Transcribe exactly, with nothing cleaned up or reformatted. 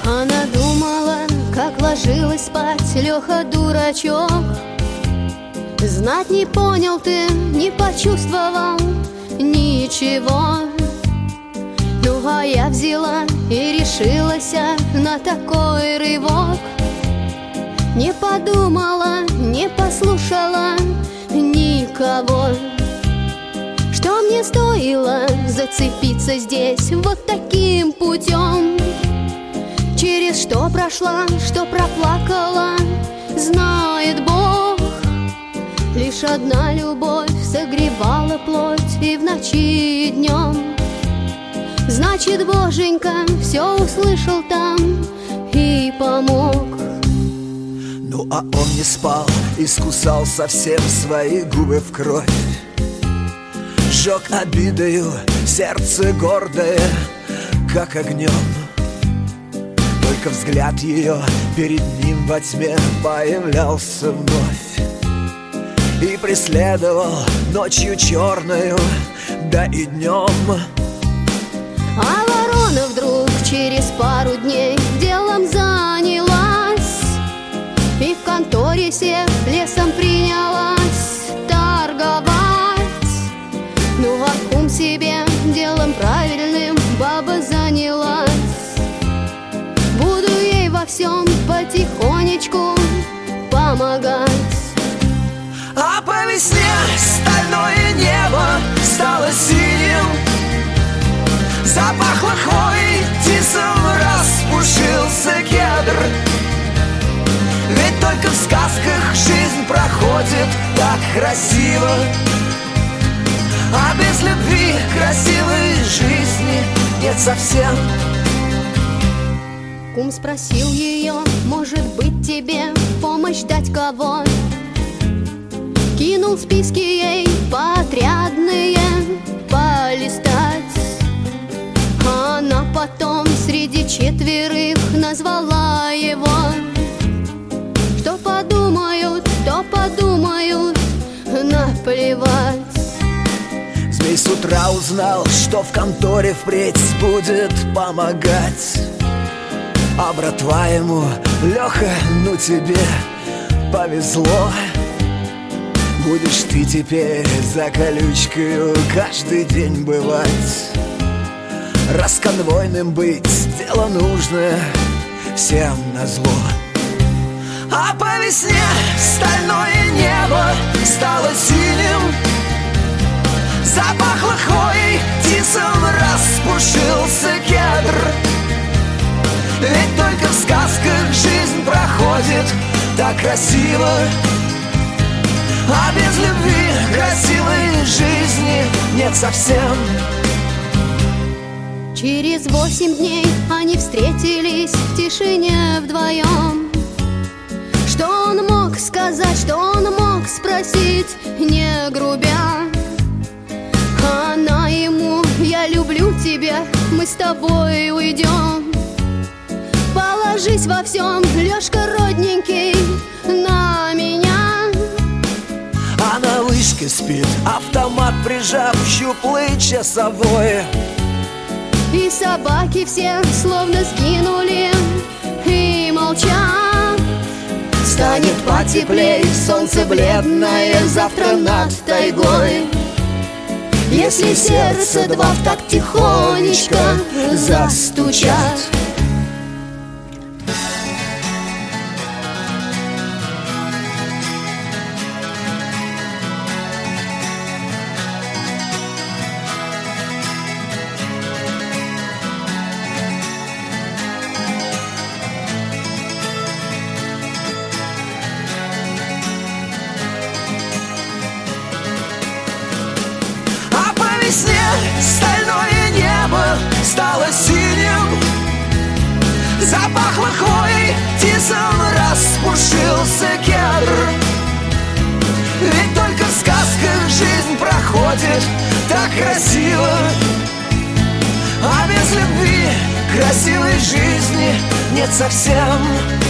Она думала, как ложилась спать Леха дурачок. Знать не понял ты, не почувствовал ничего. Ну а я взяла и решилась на такой рывок. Не подумала, не послушала никого. Что мне стоило зацепиться здесь вот таким путем? Через что прошла, что проплакала, знает Бог. Лишь одна любовь согревала плоть и в ночи, и днем. Значит, Боженька все услышал там и помог. Ну а он не спал, искусал совсем свои губы в кровь. Сжег обидою сердце гордое, как огнем. Только взгляд ее перед ним во тьме появлялся вновь и преследовал ночью черною, да и днем. А ворона вдруг через пару дней делом занялась и в конторе сев лесом принялась торговать. Ну а кум себе делом правильным баба занялась. Буду ей во всем потихонечку помогать. А по весне стальное небо стало синим, запахло хвоей, тисом распушился кедр. Ведь только в сказках жизнь проходит так красиво, а без любви красивой жизни нет совсем. Кум спросил ее, может быть тебе помощь дать кого? Кинул списки ей подрядные полистать. А она потом среди четверых назвала его. Что подумают, то подумают, наплевать. Змей с утра узнал, что в конторе впредь будет помогать. А братва ему: Леха, ну тебе повезло. Будешь ты теперь за колючкою каждый день бывать. Расконвойным быть — дело нужное всем назло. А по весне стальное небо стало синим, запахло хвоей, тисом распушился кедр. Ведь только в сказках жизнь проходит так красиво, а без любви красивой жизни нет совсем. Через восемь дней они встретились в тишине вдвоем. Что он мог сказать, что он мог спросить, не грубя? Она ему: я люблю тебя, мы с тобой уйдем. Положись во всем, Лешка родненький, на меня. А на вышке спит, автомат прижав, щуплый часовой. И собаки все словно сгинули и молчат. Станет потеплей, солнце бледное завтра над тайгой. Если сердце два в такт тихонечко застучат. Стальное небо стало синим, запахло хвоей, тисом распушился кедр. Ведь только в сказках жизнь проходит так красиво, а без любви красивой жизни нет совсем.